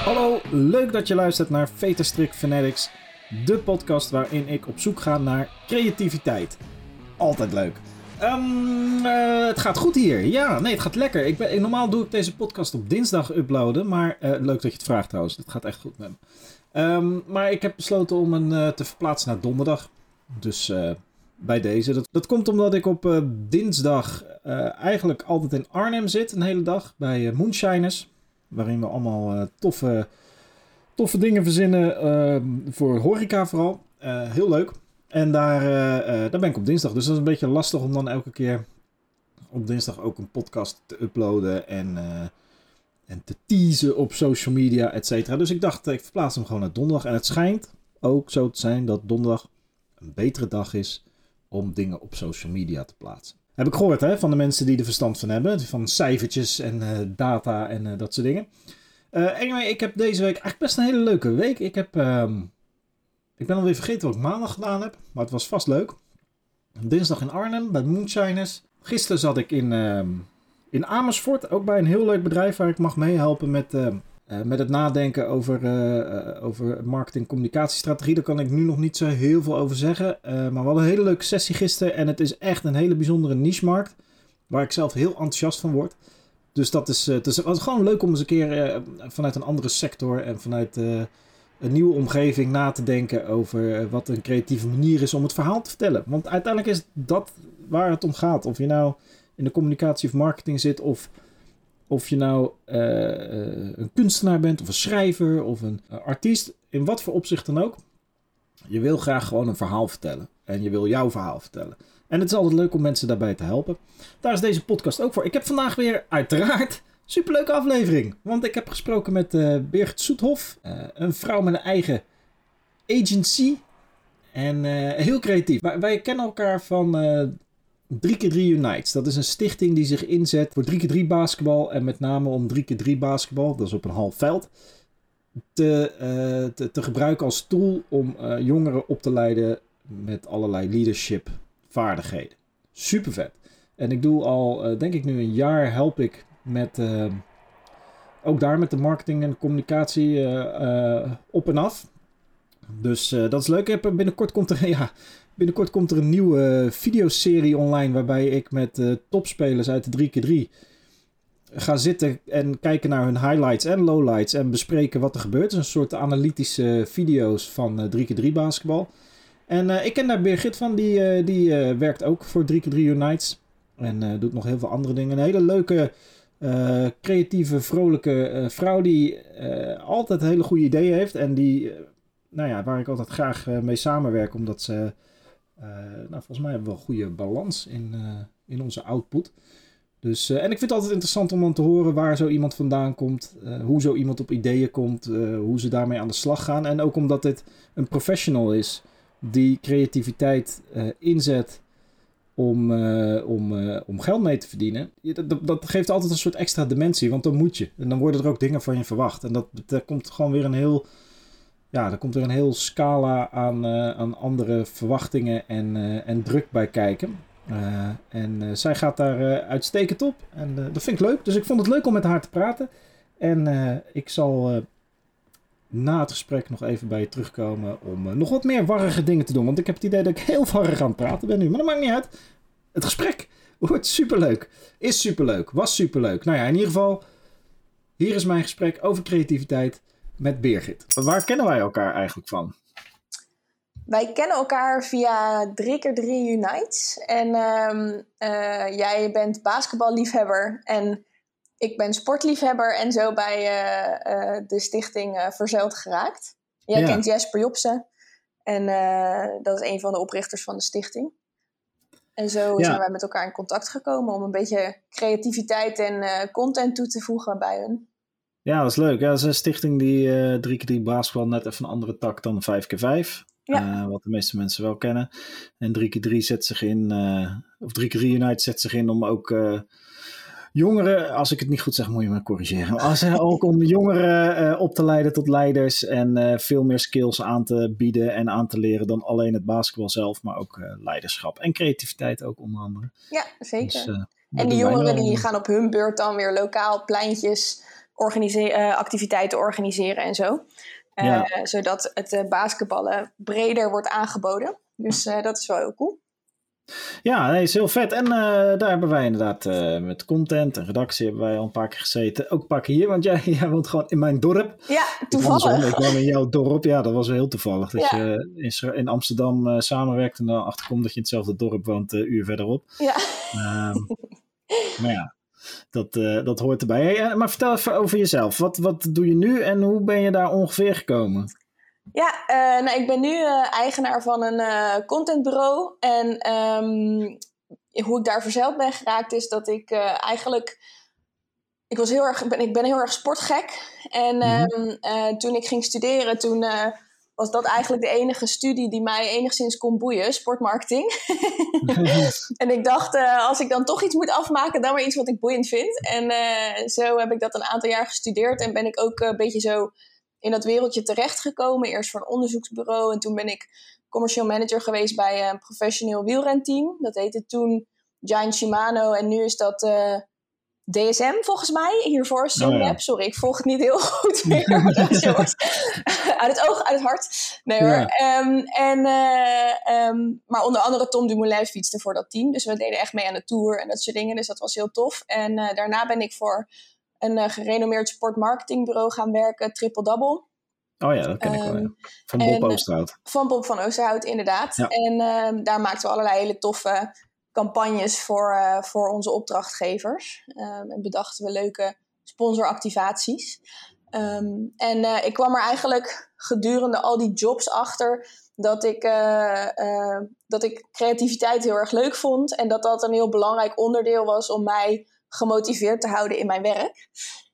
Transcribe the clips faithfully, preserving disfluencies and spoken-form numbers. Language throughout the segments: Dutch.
Hallo, leuk dat je luistert naar Veterstrik Fanatics, de podcast waarin ik op zoek ga naar creativiteit. Altijd leuk. Um, uh, het gaat goed hier. Ja, nee, het gaat lekker. Ik ben, normaal doe ik deze podcast op dinsdag uploaden, maar uh, leuk dat je het vraagt trouwens. Het gaat echt goed met me. Um, maar ik heb besloten om hem uh, te verplaatsen naar donderdag. Dus uh, bij deze. Dat, dat komt omdat ik op uh, dinsdag uh, eigenlijk altijd in Arnhem zit, een hele dag, bij uh, Moonshiners. Waarin we allemaal uh, toffe, toffe dingen verzinnen, uh, voor horeca vooral. Uh, heel leuk. En daar, uh, uh, daar ben ik op dinsdag. Dus dat is een beetje lastig om dan elke keer op dinsdag ook een podcast te uploaden en, uh, en te teasen op social media, et cetera. Dus ik dacht, ik verplaats hem gewoon naar donderdag. En het schijnt ook zo te zijn dat donderdag een betere dag is om dingen op social media te plaatsen. Heb ik gehoord, hè, van de mensen die er verstand van hebben. Van cijfertjes en uh, data en uh, dat soort dingen. Uh, anyway, ik heb deze week eigenlijk best een hele leuke week. Ik heb... Uh, ik ben alweer vergeten wat ik maandag gedaan heb. Maar het was vast leuk. Dinsdag in Arnhem bij Moonshiners. Gisteren zat ik in, uh, in Amersfoort. Ook bij een heel leuk bedrijf waar ik mag meehelpen met... Uh, Uh, met het nadenken over, uh, uh, over marketing- en communicatiestrategie. Daar kan ik nu nog niet zo heel veel over zeggen. Uh, maar we hadden een hele leuke sessie gisteren. En het is echt een hele bijzondere niche-markt. Waar ik zelf heel enthousiast van word. Dus dat is, uh, het is gewoon leuk om eens een keer uh, vanuit een andere sector. En vanuit uh, een nieuwe omgeving na te denken over uh, wat een creatieve manier is om het verhaal te vertellen. Want uiteindelijk is dat waar het om gaat. Of je nou in de communicatie of marketing zit of... Of je nou uh, uh, een kunstenaar bent, of een schrijver, of een uh, artiest. In wat voor opzicht dan ook. Je wil graag gewoon een verhaal vertellen. En je wil jouw verhaal vertellen. En het is altijd leuk om mensen daarbij te helpen. Daar is deze podcast ook voor. Ik heb vandaag weer, uiteraard, superleuke aflevering. Want ik heb gesproken met uh, Birgit Soethoff. Uh, een vrouw met een eigen agency. En uh, heel creatief. Wij, wij kennen elkaar van... Uh, drie keer drie Unites. Dat is een stichting die zich inzet voor drie keer drie basketbal. En met name om drie keer drie basketbal, dat is op een half veld, te, uh, te, te gebruiken als tool om uh, jongeren op te leiden met allerlei leadership vaardigheden. Super vet. En ik doe al, uh, denk ik nu een jaar, help ik met, uh, ook daar met de marketing en communicatie uh, uh, op en af. Dus uh, dat is leuk. Ik heb, binnenkort komt er, ja... Binnenkort komt er een nieuwe videoserie online waarbij ik met uh, topspelers uit de drie keer drie ga zitten en kijken naar hun highlights en lowlights en bespreken wat er gebeurt. Het is een soort analytische video's van uh, drie keer drie basketbal. En uh, ik ken daar Birgit van, die, uh, die uh, werkt ook voor drie keer drie Unites en uh, doet nog heel veel andere dingen. Een hele leuke, uh, creatieve, vrolijke uh, vrouw die uh, altijd hele goede ideeën heeft en die, uh, nou ja, waar ik altijd graag uh, mee samenwerk, omdat ze... Uh, nou, volgens mij hebben we wel een goede balans in, uh, in onze output. Dus, uh, en ik vind het altijd interessant om dan te horen waar zo iemand vandaan komt. Uh, hoe zo iemand op ideeën komt. Uh, hoe ze daarmee aan de slag gaan. En ook omdat dit een professional is die creativiteit uh, inzet om, uh, om, uh, om geld mee te verdienen. Dat, dat geeft altijd een soort extra dimensie. Want dan moet je. En dan worden er ook dingen van je verwacht. En dat, dat komt gewoon weer een heel... Ja, er komt er een heel scala aan, uh, aan andere verwachtingen en, uh, en druk bij kijken. Uh, en uh, zij gaat daar uh, uitstekend op. En uh, dat vind ik leuk. Dus ik vond het leuk om met haar te praten. En uh, ik zal uh, na het gesprek nog even bij je terugkomen om uh, nog wat meer warrige dingen te doen. Want ik heb het idee dat ik heel warrig aan het praten ben nu. Maar dat maakt niet uit. Het gesprek wordt superleuk. Is superleuk. Was superleuk. Nou ja, in ieder geval, hier is mijn gesprek over creativiteit met Birgit. Waar kennen wij elkaar eigenlijk van? Wij kennen elkaar via drie keer drie Unites. En um, uh, jij bent basketballiefhebber en ik ben sportliefhebber. En zo bij uh, uh, de stichting uh, Verzeild geraakt. Jij ja. kent Jesper Jobsen. En uh, dat is een van de oprichters van de stichting. En zo ja. zijn wij met elkaar in contact gekomen om een beetje creativiteit en uh, content toe te voegen bij hun. Ja, dat is leuk. Ja, dat is een stichting die uh, drie keer drie basketbal net even een andere tak dan vijf keer vijf. Ja. Uh, wat de meeste mensen wel kennen. En drie keer drie zet zich in, uh, of drie keer drie United zet zich in om ook uh, jongeren, als ik het niet goed zeg, moet je me corrigeren. Als, uh, ook om jongeren uh, op te leiden tot leiders en uh, veel meer skills aan te bieden en aan te leren dan alleen het basketbal zelf, maar ook uh, leiderschap en creativiteit ook onder andere. Ja, zeker. Dus, uh, en die jongeren die gaan op hun beurt dan weer lokaal pleintjes organise- uh, activiteiten organiseren en zo. Uh, ja. Zodat het uh, basketballen breder wordt aangeboden. Dus uh, dat is wel heel cool. Ja, nee, is heel vet. En uh, daar hebben wij inderdaad uh, met content en redactie hebben wij al een paar keer gezeten. Ook een paar keer hier, want jij, jij woont gewoon in mijn dorp. Ja, toevallig. Ik kwam in jouw dorp. Ja, dat was wel heel toevallig. Dat ja. je in, in Amsterdam uh, samenwerkt en dan achterkomt dat je in hetzelfde dorp woont, een uh, uur verderop. Ja. Um, maar ja, dat, uh, dat hoort erbij. Hey, maar vertel even over jezelf. Wat, wat doe je nu en hoe ben je daar ongeveer gekomen? Ja, uh, nou, ik ben nu uh, eigenaar van een uh, contentbureau. En um, hoe ik daar verzeild ben geraakt is dat ik uh, eigenlijk... Ik, was heel erg, ben, ik ben heel erg sportgek. En mm-hmm. um, uh, toen ik ging studeren, toen uh, was dat eigenlijk de enige studie die mij enigszins kon boeien. Sportmarketing. En ik dacht, uh, als ik dan toch iets moet afmaken, dan maar iets wat ik boeiend vind. En uh, zo heb ik dat een aantal jaar gestudeerd. En ben ik ook uh, een beetje zo... in dat wereldje terechtgekomen. Eerst voor een onderzoeksbureau. En toen ben ik commercieel manager geweest bij een professioneel wielrenteam. Dat heette toen Giant Shimano. En nu is dat uh, D S M volgens mij. Hiervoor Sunweb. Oh ja. Sorry, ik volg het niet heel goed meer. Uit het oog, uit het hart. Nee hoor. Ja. Um, en, uh, um, maar onder andere Tom Dumoulin fietste voor dat team. Dus we deden echt mee aan de Tour en dat soort dingen. Dus dat was heel tof. En uh, daarna ben ik voor... een uh, gerenommeerd sportmarketingbureau gaan werken, Triple Double. Oh ja, dat ken um, ik wel. Ja. Van Bob en, Oosterhout. Van Bob van Oosterhout, inderdaad. Ja. En uh, daar maakten we allerlei hele toffe campagnes voor, uh, voor onze opdrachtgevers. Um, en bedachten we leuke sponsoractivaties. Um, en uh, ik kwam er eigenlijk gedurende al die jobs achter dat ik, uh, uh, dat ik creativiteit heel erg leuk vond. En dat dat een heel belangrijk onderdeel was om mij gemotiveerd te houden in mijn werk.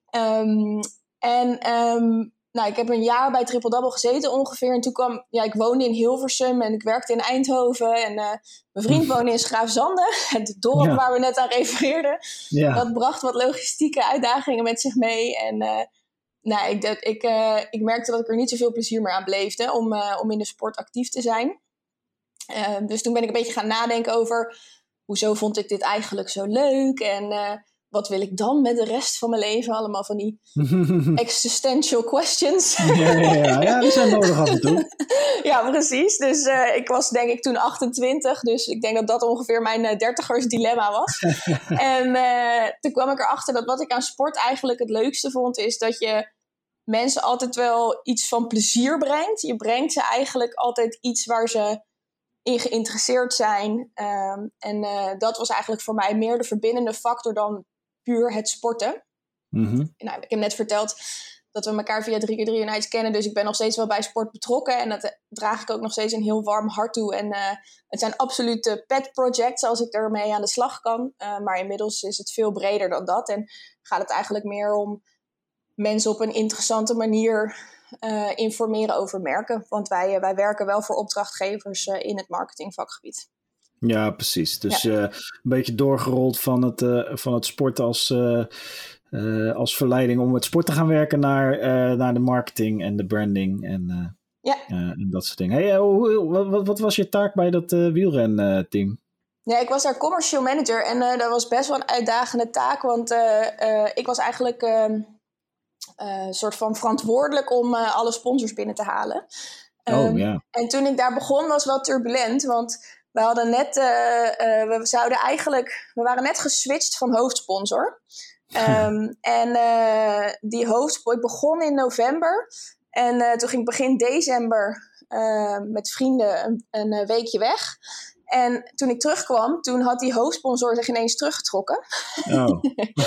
Um, en um, nou, ik heb een jaar bij Triple Double gezeten ongeveer. En toen kwam, ja, ik woonde in Hilversum en ik werkte in Eindhoven. En uh, mijn vriend woonde in Schraafzanden, het dorp ja. waar we net aan refereerden. Ja. Dat bracht wat logistieke uitdagingen met zich mee. En uh, nou, ik, dat, ik, uh, ik merkte dat ik er niet zoveel plezier meer aan beleefde om, uh, om in de sport actief te zijn. Uh, dus toen ben ik een beetje gaan nadenken over... hoezo vond ik dit eigenlijk zo leuk? En uh, wat wil ik dan met de rest van mijn leven? Allemaal van die existential questions. Ja, ja, ja. ja, die zijn nodig af en toe. Ja, precies. Dus uh, ik was denk ik toen achtentwintig. Dus ik denk dat dat ongeveer mijn uh, dertigers dilemma was. En uh, toen kwam ik erachter dat wat ik aan sport eigenlijk het leukste vond... is dat je mensen altijd wel iets van plezier brengt. Je brengt ze eigenlijk altijd iets waar ze... in geïnteresseerd zijn. Um, en uh, dat was eigenlijk voor mij meer de verbindende factor dan puur het sporten. Mm-hmm. Nou, ik heb net verteld dat we elkaar via drie keer drie Unites kennen, dus ik ben nog steeds wel bij sport betrokken en dat draag ik ook nog steeds een heel warm hart toe. En uh, het zijn absolute pet projects als ik ermee aan de slag kan. Uh, maar inmiddels is het veel breder dan dat en gaat het eigenlijk meer om mensen op een interessante manier... Uh, informeren over merken. Want wij, uh, wij werken wel voor opdrachtgevers uh, in het marketingvakgebied. Ja, precies. Dus ja. uh, een beetje doorgerold van het, uh, van het sport als, uh, uh, als verleiding om met sport te gaan werken naar, uh, naar de marketing en de branding en, uh, ja. uh, en dat soort dingen. Hey, uh, hoe, wat, wat was je taak bij dat uh, wielrenteam? Ja, ik was daar commercieel manager en uh, dat was best wel een uitdagende taak, want uh, uh, ik was eigenlijk... Uh, Een uh, soort van verantwoordelijk om uh, alle sponsors binnen te halen. Um, oh, yeah. En toen ik daar begon was wel turbulent, want we hadden net, uh, uh, we zouden eigenlijk, we waren net geswitcht van hoofdsponsor. Um, en uh, die hoofdsponsor, ik begon in november en uh, toen ging ik begin december uh, met vrienden een, een weekje weg. En toen ik terugkwam, toen had die hoofdsponsor zich ineens teruggetrokken. Oh.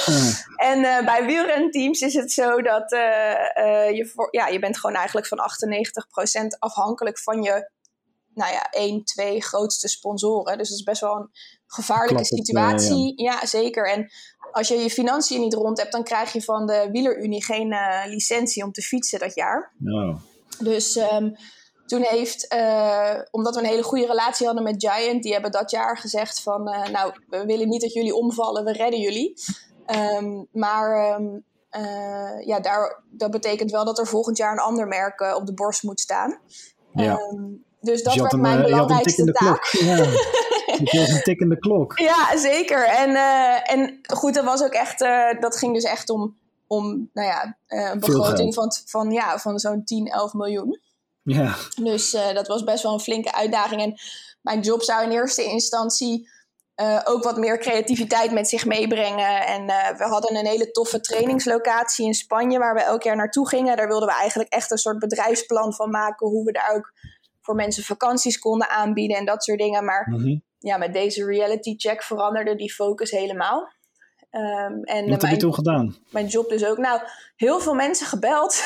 En uh, bij wielrenteams is het zo dat uh, uh, je, voor, ja, je bent gewoon eigenlijk van achtennegentig procent afhankelijk van je nou ja, één, twee grootste sponsoren. Dus dat is best wel een gevaarlijke Klap het, situatie. Uh, ja. ja, zeker. En als je je financiën niet rond hebt, dan krijg je van de wielerunie geen uh, licentie om te fietsen dat jaar. Oh. Dus... Um, Toen heeft, uh, omdat we een hele goede relatie hadden met Giant, die hebben dat jaar gezegd van, uh, nou, we willen niet dat jullie omvallen, we redden jullie. Um, maar um, uh, ja, daar, dat betekent wel dat er volgend jaar een ander merk uh, op de borst moet staan. Ja. Um, dus dat dus werd een, mijn uh, belangrijkste taak. Ja. Het was een tikkende klok. Ja, zeker. En, uh, en goed, dat was ook echt, uh, dat ging dus echt om om nou ja, uh, een begroting van, van, ja, van zo'n tien, elf miljoen. Ja. Dus uh, dat was best wel een flinke uitdaging. En mijn job zou in eerste instantie uh, ook wat meer creativiteit met zich meebrengen. En uh, we hadden een hele toffe trainingslocatie in Spanje waar we elk jaar naartoe gingen. Daar wilden we eigenlijk echt een soort bedrijfsplan van maken, hoe we daar ook voor mensen vakanties konden aanbieden en dat soort dingen. Maar mm-hmm. ja, met deze reality check veranderde die focus helemaal. Um, en Wat mijn, heb je toen gedaan? Mijn job dus ook. Nou, heel veel mensen gebeld.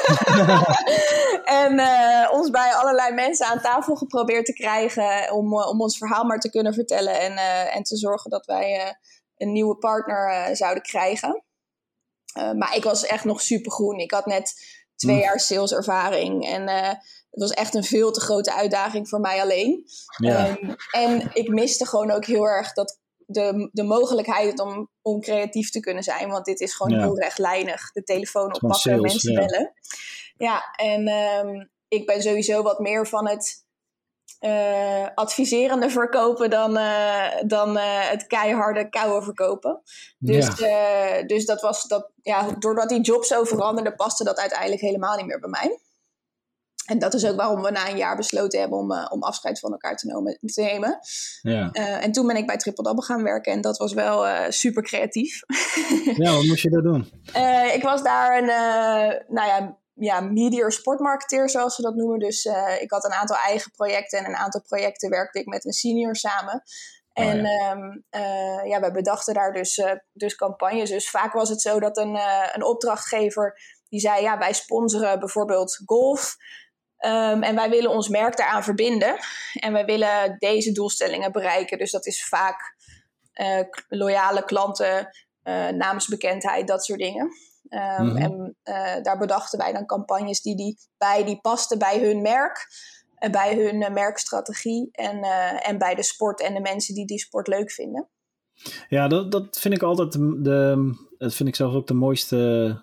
en uh, ons bij allerlei mensen aan tafel geprobeerd te krijgen om, uh, om ons verhaal maar te kunnen vertellen. En, uh, en te zorgen dat wij uh, een nieuwe partner uh, zouden krijgen. Uh, maar ik was echt nog supergroen. Ik had net twee mm. jaar saleservaring. En uh, het was echt een veel te grote uitdaging voor mij alleen. Ja. Um, en ik miste gewoon ook heel erg dat De, de mogelijkheid om, om creatief te kunnen zijn. Want dit is gewoon ja. heel rechtlijnig. De telefoon oppakken, sales, mensen ja. bellen. Ja, en um, ik ben sowieso wat meer van het uh, adviserende verkopen dan, uh, dan uh, het keiharde koude verkopen. Dus, ja. uh, dus dat was dat, ja, doordat die job zo veranderde, paste dat uiteindelijk helemaal niet meer bij mij. En dat is ook waarom we na een jaar besloten hebben om, uh, om afscheid van elkaar te, nomen, te nemen. Ja. Uh, en toen ben ik bij Triple Double gaan werken en dat was wel uh, super creatief. Ja, wat moest je daar doen? Uh, ik was daar een uh, nou ja, ja, media sportmarketeer, zoals ze dat noemen. Dus uh, ik had een aantal eigen projecten en een aantal projecten werkte ik met een senior samen. En oh ja. Um, uh, ja, we bedachten daar dus, uh, dus campagnes. Dus vaak was het zo dat een, uh, een opdrachtgever die zei, ja, wij sponsoren bijvoorbeeld golf. Um, en wij willen ons merk daaraan verbinden. En wij willen deze doelstellingen bereiken. Dus dat is vaak uh, loyale klanten, uh, naamsbekendheid, dat soort dingen. Um, mm-hmm. En uh, daar bedachten wij dan campagnes die, die, bij, die pasten bij hun merk. Uh, bij hun uh, merkstrategie. En, uh, en bij de sport en de mensen die die sport leuk vinden. Ja, dat, dat vind ik altijd de, dat vind ik zelfs ook de mooiste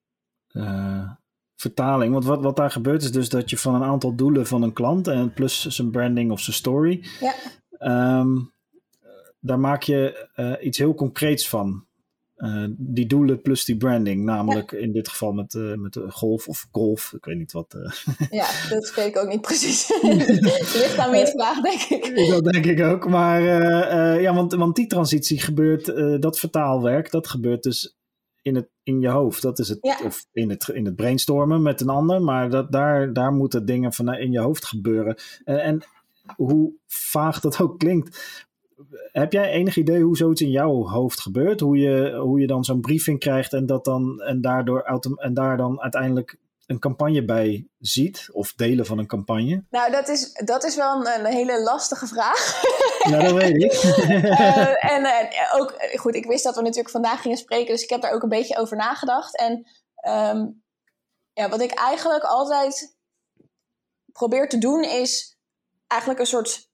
Uh... vertaling. Want wat, wat daar gebeurt is dus dat je van een aantal doelen van een klant en plus zijn branding of zijn story, ja. um, daar maak je uh, iets heel concreets van. Uh, die doelen plus die branding, namelijk ja. in dit geval met, uh, met de golf of golf, ik weet niet wat. Uh. Ja, dat weet ik ook niet precies. Het ligt aan wie het vraagt, denk ik. Dat denk ik ook, maar uh, uh, ja, want, want die transitie gebeurt, uh, dat vertaalwerk, dat gebeurt dus in, het, in je hoofd. Dat is het, ja. of in het, in het brainstormen met een ander, maar dat, daar, daar moeten dingen van in je hoofd gebeuren. En, en hoe vaag dat ook klinkt, heb jij enig idee hoe zoiets in jouw hoofd gebeurt? Hoe je, hoe je dan zo'n briefing krijgt en, dat dan, en, daardoor autom- en daar dan uiteindelijk een campagne bij ziet? Of delen van een campagne? Nou, dat is, dat is wel een, een hele lastige vraag. Ja, dat weet ik. uh, en uh, ook, goed, ik wist dat we natuurlijk vandaag gingen spreken, dus ik heb daar ook een beetje over nagedacht. En um, ja, wat ik eigenlijk altijd probeer te doen is eigenlijk een soort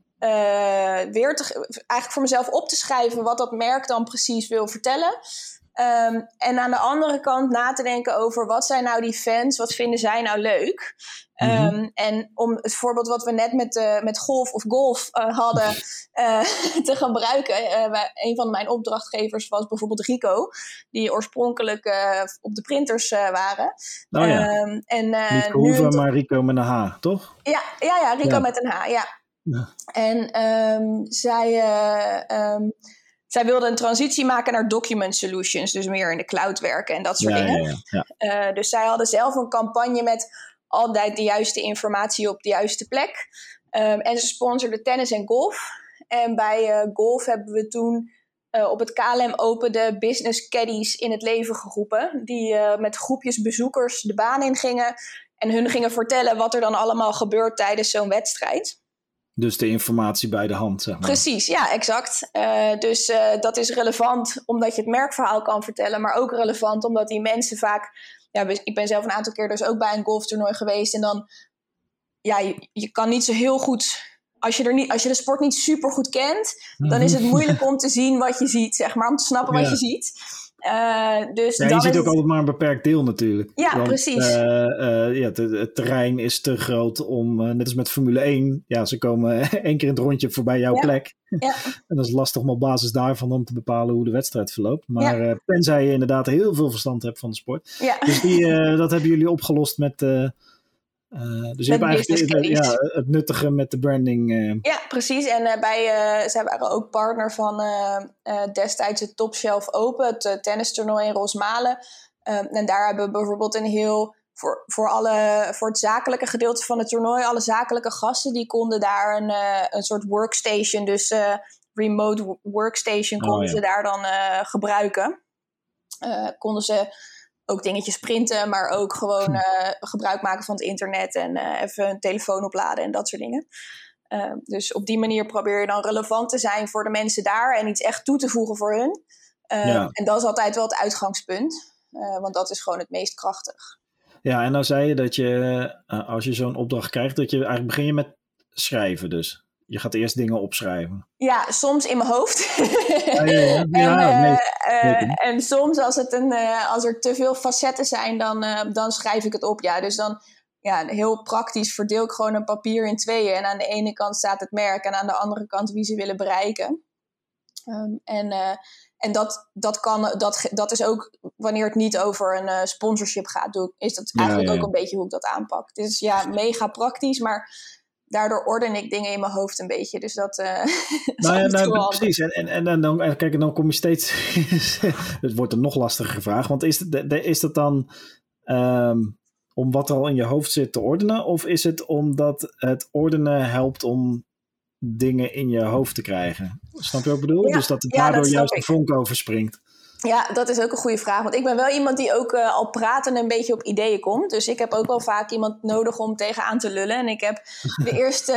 Uh, weer te, eigenlijk voor mezelf op te schrijven wat dat merk dan precies wil vertellen. Um, en aan de andere kant na te denken over wat zijn nou die fans, wat vinden zij nou leuk. Mm-hmm. Um, en om het voorbeeld wat we net met, uh, met golf of golf uh, hadden uh, te gebruiken. Uh, wij, een van mijn opdrachtgevers was bijvoorbeeld Rico, die oorspronkelijk uh, op de printers uh, waren. Oh ja. Um, en, uh, Niet Hoeven, nu... maar Rico met een H, toch? Ja, ja, ja Rico ja. met een H, ja. Ja. En um, zij, uh, um, zij wilde een transitie maken naar document solutions. Dus meer in de cloud werken en dat soort ja, dingen. Ja, ja. Uh, dus zij hadden zelf een campagne met altijd de juiste informatie op de juiste plek. Um, en ze sponsorden tennis en golf. En bij uh, golf hebben we toen uh, op het K L M Open de business caddies in het leven geroepen. Die uh, met groepjes bezoekers de baan in gingen. En hun gingen vertellen wat er dan allemaal gebeurt tijdens zo'n wedstrijd. Dus de informatie bij de hand, zeg maar. Precies, ja, exact. Uh, dus uh, dat is relevant omdat je het merkverhaal kan vertellen, maar ook relevant omdat die mensen vaak... Ja, ik ben zelf een aantal keer dus ook bij een golftoernooi geweest en dan... Ja, je, je kan niet zo heel goed... Als je, er niet, als je de sport niet super goed kent, dan is het moeilijk om te zien wat je ziet, zeg maar. Om te snappen ja. wat je ziet. Uh, dus ja, dan je ziet is ook het... altijd maar een beperkt deel natuurlijk. Ja, Want, precies. Uh, uh, ja, het, het terrein is te groot om, uh, net als met Formule één, ja, ze komen één keer in het rondje voorbij jouw ja. plek. Ja. En dat is lastig om op basis daarvan om te bepalen hoe de wedstrijd verloopt. Maar ja. uh, tenzij je inderdaad heel veel verstand hebt van de sport. Ja. Dus die, uh, dat hebben jullie opgelost met... Uh, Uh, dus je hebt eigenlijk uh, ja, het nuttige met de branding. Uh. Ja, precies. En uh, bij, uh, zij waren ook partner van uh, uh, destijds het Top Shelf Open, het uh, tennistoernooi in Rosmalen. Uh, en daar hebben we bijvoorbeeld een heel, voor, voor, alle, voor het zakelijke gedeelte van het toernooi, alle zakelijke gasten, die konden daar een, uh, een soort workstation, dus uh, remote workstation, konden oh, ja. ze daar dan uh, gebruiken. Uh, konden ze... ook dingetjes printen, maar ook gewoon uh, gebruik maken van het internet en uh, even een telefoon opladen en dat soort dingen. Uh, dus op die manier probeer je dan relevant te zijn voor de mensen daar en iets echt toe te voegen voor hun. Uh, ja. En dat is altijd wel het uitgangspunt, uh, want dat is gewoon het meest krachtig. Ja, en nou zei je dat je, uh, als je zo'n opdracht krijgt, dat je eigenlijk begin je met schrijven dus. Je gaat eerst dingen opschrijven. Ja, soms in mijn hoofd. Ja, ja, ja. en, ja, nee, uh, uh, en soms als, het een, uh, als er te veel facetten zijn, dan, uh, dan schrijf ik het op. Ja. Dus dan, ja, heel praktisch verdeel ik gewoon een papier in tweeën. En aan de ene kant staat het merk en aan de andere kant wie ze willen bereiken. Um, en uh, en dat, dat, kan, dat, dat is ook wanneer het niet over een uh, sponsorship gaat. Doe, is dat eigenlijk ja, ja, ja. ook een beetje hoe ik dat aanpak. Dus ja, mega praktisch, maar... daardoor orden ik dingen in mijn hoofd een beetje. Dus dat, uh, nou ja, nou, precies. En, en, en, en dan, kijk, en dan kom je steeds... het wordt een nog lastiger gevraagd. Want is, het, is dat dan um, om wat er al in je hoofd zit te ordenen? Of is het omdat het ordenen helpt om dingen in je hoofd te krijgen? Snap je wat ik bedoel? Ja, dus dat het daardoor ja, dat juist de vonk overspringt. Ja, dat is ook een goede vraag. Want ik ben wel iemand die ook uh, al praten een beetje op ideeën komt. Dus ik heb ook wel vaak iemand nodig om tegenaan te lullen. En ik heb de eerste,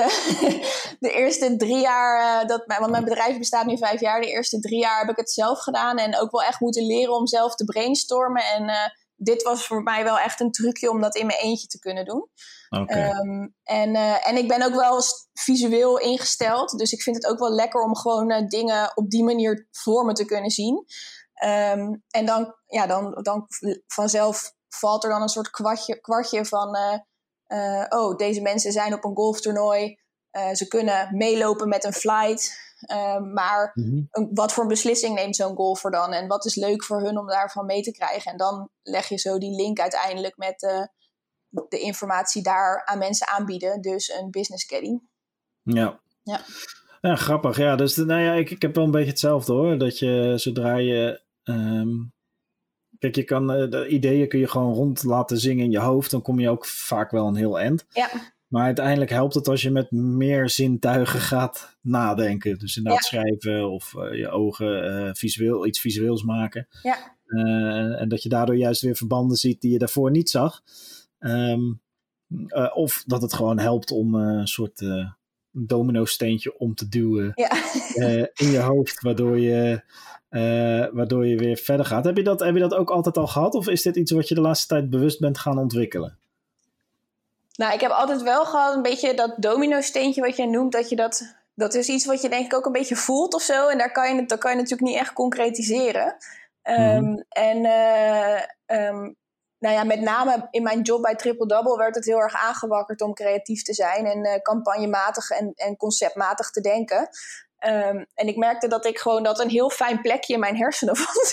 de eerste drie jaar... Uh, dat, want mijn bedrijf bestaat nu vijf jaar. De eerste drie jaar heb ik het zelf gedaan. En ook wel echt moeten leren om zelf te brainstormen. En uh, dit was voor mij wel echt een trucje om dat in mijn eentje te kunnen doen. Okay. Um, en, uh, en ik ben ook wel visueel ingesteld. Dus ik vind het ook wel lekker om gewoon uh, dingen op die manier voor me te kunnen zien. Um, en dan, ja, dan, dan vanzelf valt er dan een soort kwartje, kwartje van... Uh, uh, oh, deze mensen zijn op een golftoernooi. Uh, ze kunnen meelopen met een flight. Uh, maar mm-hmm. een, wat voor een beslissing neemt zo'n golfer dan? En wat is leuk voor hun om daarvan mee te krijgen? En dan leg je zo die link uiteindelijk met uh, de informatie daar aan mensen aanbieden. Dus een business caddy. Ja. Ja. Ja, grappig. Ja, dus nou ja, ik, ik heb wel een beetje hetzelfde hoor. Dat je zodra je... Um, kijk, je kan uh, de ideeën kun je gewoon rond laten zingen in je hoofd. Dan kom je ook vaak wel een heel eind. Ja. Maar uiteindelijk helpt het als je met meer zintuigen gaat nadenken. Dus inderdaad ja. schrijven of uh, je ogen uh, visueel, iets visueels maken. Ja. Uh, en dat je daardoor juist weer verbanden ziet die je daarvoor niet zag. Um, uh, of dat het gewoon helpt om uh, een soort... Uh, een domino-steentje om te duwen ja. uh, in je hoofd, waardoor je, uh, waardoor je weer verder gaat. Heb je, dat, heb je dat ook altijd al gehad? Of is dit iets wat je de laatste tijd bewust bent gaan ontwikkelen? Nou, ik heb altijd wel gehad een beetje dat domino-steentje wat jij noemt, dat je dat, dat is iets wat je denk ik ook een beetje voelt of zo. En daar kan je, dat kan je natuurlijk niet echt concretiseren. Um, mm-hmm. En uh, um, nou ja, met name in mijn job bij Triple Double werd het heel erg aangewakkerd om creatief te zijn en uh, campagnematig en, en conceptmatig te denken. Um, en ik merkte dat ik gewoon dat een heel fijn plekje in mijn hersenen vond.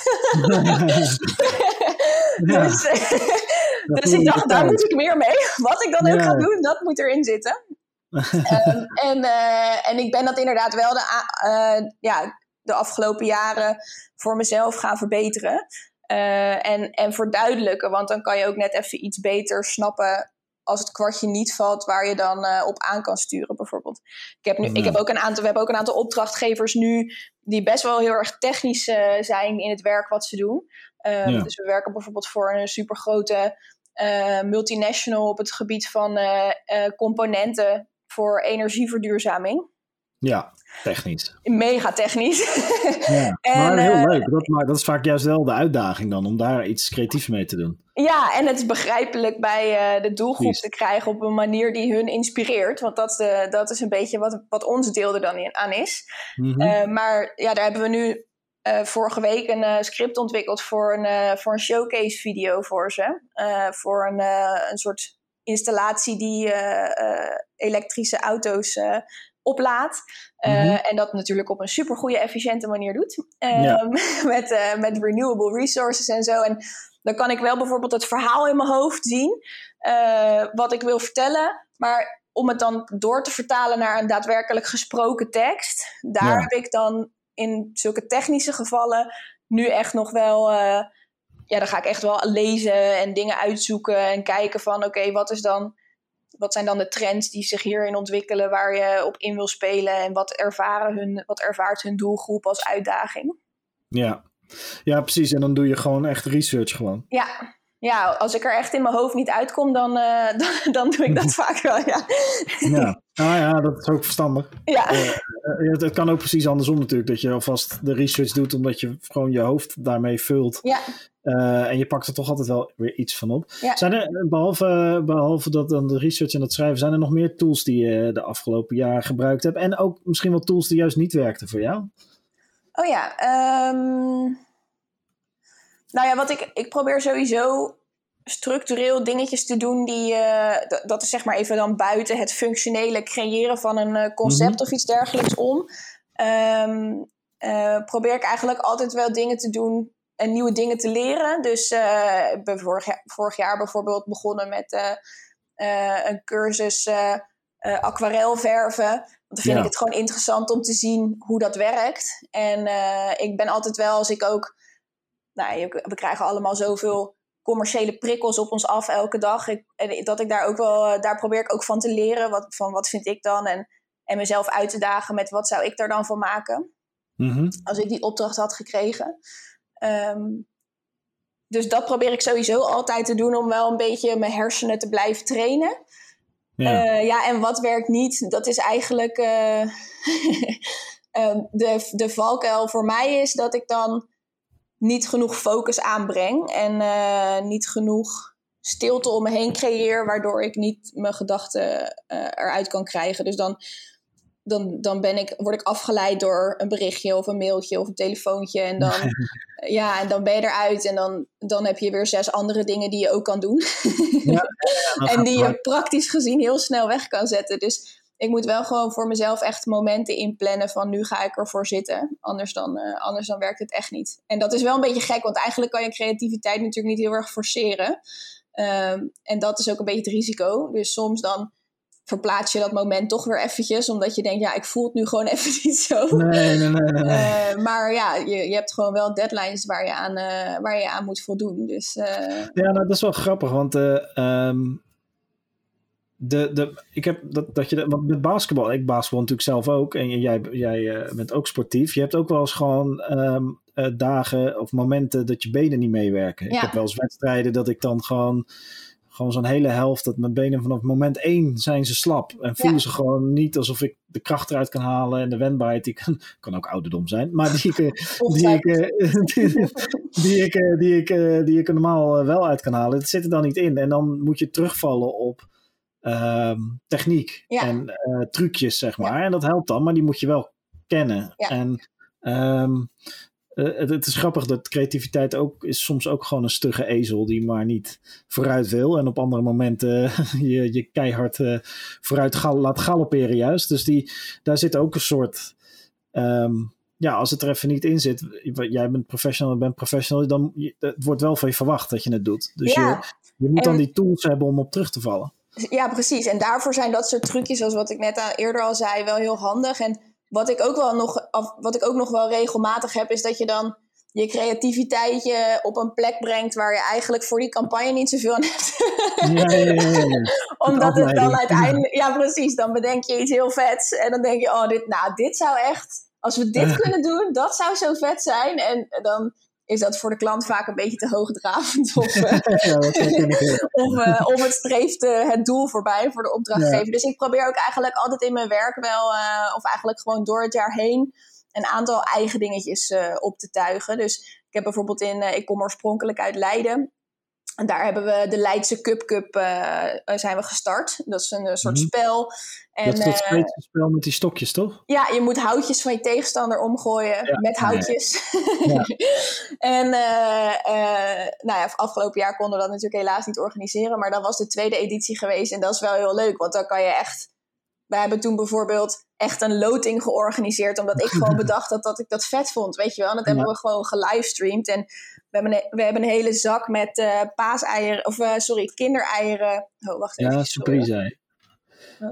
Ja. dus dus ik dacht, daar moet ik meer mee. Wat ik dan ook ja. ga doen, dat moet erin zitten. um, en, uh, en ik ben dat inderdaad wel de, uh, ja, de afgelopen jaren voor mezelf gaan verbeteren. Uh, en, en verduidelijken, want dan kan je ook net even iets beter snappen als het kwartje niet valt, waar je dan uh, op aan kan sturen bijvoorbeeld. Ik heb nu, ja. ik heb ook een aantal, we hebben ook een aantal opdrachtgevers nu die best wel heel erg technisch uh, zijn in het werk wat ze doen. Um, ja. Dus we werken bijvoorbeeld voor een supergrote uh, multinational op het gebied van uh, uh, componenten voor energieverduurzaming. Ja, technisch. Mega technisch. Ja, en, maar heel uh, leuk. Dat, maar dat is vaak juist wel de uitdaging dan, om daar iets creatiefs mee te doen. Ja, en het is begrijpelijk bij uh, de doelgroep Precies. te krijgen op een manier die hun inspireert. Want dat, uh, dat is een beetje wat, wat ons deel er dan in, aan is. Mm-hmm. Uh, maar ja, daar hebben we nu uh, vorige week een uh, script ontwikkeld voor een, uh, voor een showcase video voor ze. Uh, voor een, uh, een soort installatie die uh, uh, elektrische auto's uh, oplaadt. Uh, mm-hmm. En dat natuurlijk op een supergoeie, efficiënte manier doet. Uh, ja. met, uh, met renewable resources en zo. En dan kan ik wel bijvoorbeeld het verhaal in mijn hoofd zien. Uh, wat ik wil vertellen. Maar om het dan door te vertalen naar een daadwerkelijk gesproken tekst. Daar ja. heb ik dan in zulke technische gevallen nu echt nog wel... Uh, ja, dan ga ik echt wel lezen en dingen uitzoeken. En kijken van oké, okay, wat is dan... Wat zijn dan de trends die zich hierin ontwikkelen, waar je op in wil spelen en wat, ervaren hun, wat ervaart hun doelgroep als uitdaging? Ja. ja, precies. En dan doe je gewoon echt research gewoon. Ja, ja als ik er echt in mijn hoofd niet uitkom, dan, uh, dan, dan doe ik dat vaak wel, ja. Ja, ah, ja, dat is ook verstandig. Ja. Uh, uh, het, het kan ook precies andersom natuurlijk, dat je alvast de research doet, omdat je gewoon je hoofd daarmee vult. Ja. Uh, en je pakt er toch altijd wel weer iets van op. Ja. Zijn er, behalve, behalve dat dan de research en het schrijven, zijn er nog meer tools die je de afgelopen jaren gebruikt hebt? En ook misschien wel tools die juist niet werkten voor jou? Oh ja, um... nou ja, wat ik, ik probeer sowieso structureel dingetjes te doen die, uh, d- dat is zeg maar even dan buiten het functionele creëren van een uh, concept mm-hmm. of iets dergelijks om. Um, uh, probeer ik eigenlijk altijd wel dingen te doen en nieuwe dingen te leren. Dus uh, ik ben vorig jaar, vorig jaar bijvoorbeeld begonnen met uh, uh, een cursus uh, uh, aquarelverven. Want dan vind ja. ik het gewoon interessant om te zien hoe dat werkt. En uh, ik ben altijd wel, als ik ook... Nou, we krijgen allemaal zoveel commerciële prikkels op ons af elke dag. Ik, en dat ik daar ook wel... Daar probeer ik ook van te leren. Wat, van wat vind ik dan? En, en mezelf uit te dagen met wat zou ik daar dan van maken? Mm-hmm. Als ik die opdracht had gekregen. Um, dus dat probeer ik sowieso altijd te doen om wel een beetje mijn hersenen te blijven trainen. Ja, uh, ja en wat werkt niet, dat is eigenlijk uh, uh, de, de valkuil voor mij is dat ik dan niet genoeg focus aanbreng en uh, niet genoeg stilte om me heen creëer, waardoor ik niet mijn gedachten uh, eruit kan krijgen. Dus dan Dan, dan ben ik, word ik afgeleid door een berichtje of een mailtje of een telefoontje. En dan, ja, en dan ben je eruit. En dan, dan heb je weer zes andere dingen die je ook kan doen. Ja, ja, en die je praktisch gezien heel snel weg kan zetten. Dus ik moet wel gewoon voor mezelf echt momenten inplannen van nu ga ik ervoor zitten. Anders dan, uh, anders dan werkt het echt niet. En dat is wel een beetje gek, want eigenlijk kan je creativiteit natuurlijk niet heel erg forceren. Um, en dat is ook een beetje het risico. Dus soms dan verplaats je dat moment toch weer eventjes, omdat je denkt, ja, ik voel het nu gewoon even niet zo. Nee, nee, nee. nee. Uh, maar ja, je, je hebt gewoon wel deadlines waar je aan, uh, waar je aan moet voldoen. Dus, uh... Ja, nou, dat is wel grappig, want uh, um, de, de, ik heb dat, dat je, want met basketbal, ik basketbal natuurlijk zelf ook, en jij, jij uh, bent ook sportief. Je hebt ook wel eens gewoon um, uh, dagen of momenten dat je benen niet meewerken. Ja. Ik heb wel eens wedstrijden dat ik dan gewoon Gewoon zo'n hele helft, dat mijn benen vanaf moment één zijn ze slap. En voelen ja. ze gewoon niet alsof ik de kracht eruit kan halen. En de wendbaarheid, die kan, kan ook ouderdom zijn. Maar die ik, die ik, die, die ik, die ik, die ik er normaal wel uit kan halen. Dat zit er dan niet in. En dan moet je terugvallen op uh, techniek ja. en uh, trucjes, zeg maar. Ja. En dat helpt dan, maar die moet je wel kennen. Ja. En Um, Uh, het, het is grappig dat creativiteit ook is soms ook gewoon een stugge ezel die maar niet vooruit wil. En op andere momenten uh, je, je keihard uh, vooruit gal- laat galopperen juist. Dus die, daar zit ook een soort... Um, ja, als het er even niet in zit. Jij bent professional, ik ben professional. Dan het wordt wel van je verwacht dat je het doet. Dus ja. je, je moet en... dan die tools hebben om op terug te vallen. Ja, precies. En daarvoor zijn dat soort trucjes, zoals wat ik net eerder al zei, wel heel handig. En Wat ik, ook wel nog, wat ik ook nog wel regelmatig heb, is dat je dan je creativiteit op een plek brengt waar je eigenlijk voor die campagne niet zoveel aan hebt. Ja, ja, ja, ja. Omdat het dan uiteindelijk... Ja, precies. Dan bedenk je iets heel vets. En dan denk je, oh, dit, nou, dit zou echt... Als we dit kunnen doen, dat zou zo vet zijn. En dan is dat voor de klant vaak een beetje te hoogdravend. Of, uh, ja, of, uh, of het streeft uh, het doel voorbij voor de opdrachtgever. Ja. Dus ik probeer ook eigenlijk altijd in mijn werk wel... Uh, of eigenlijk gewoon door het jaar heen een aantal eigen dingetjes uh, op te tuigen. Dus ik heb bijvoorbeeld in... Uh, ik kom oorspronkelijk uit Leiden. En daar hebben we de Leidse Cup Cup uh, zijn we gestart. Dat is een, een soort mm-hmm. spel. En, dat is dat Zweedse spel met die stokjes, toch? Ja, je moet houtjes van je tegenstander omgooien ja. met houtjes. Ja. en uh, uh, nou ja, afgelopen jaar konden we dat natuurlijk helaas niet organiseren. Maar dat was de tweede editie geweest. En dat is wel heel leuk, want dan kan je echt... We hebben toen bijvoorbeeld echt een loting georganiseerd, omdat ik gewoon bedacht dat, dat ik dat vet vond, weet je wel. En dat ja. hebben we gewoon gelivestreamd. En we hebben een, we hebben een hele zak met uh, paaseieren, of uh, sorry, kindereieren. Oh, wacht even. Ja, surprise ei. Oh.